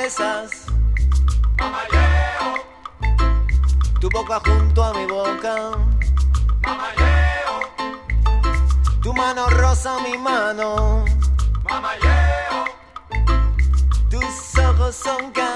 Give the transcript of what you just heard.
besas, mamayeo. Tu boca junto a mi boca, mamayeo. Tu mano roza mi mano, mamayeo. Tus ojos son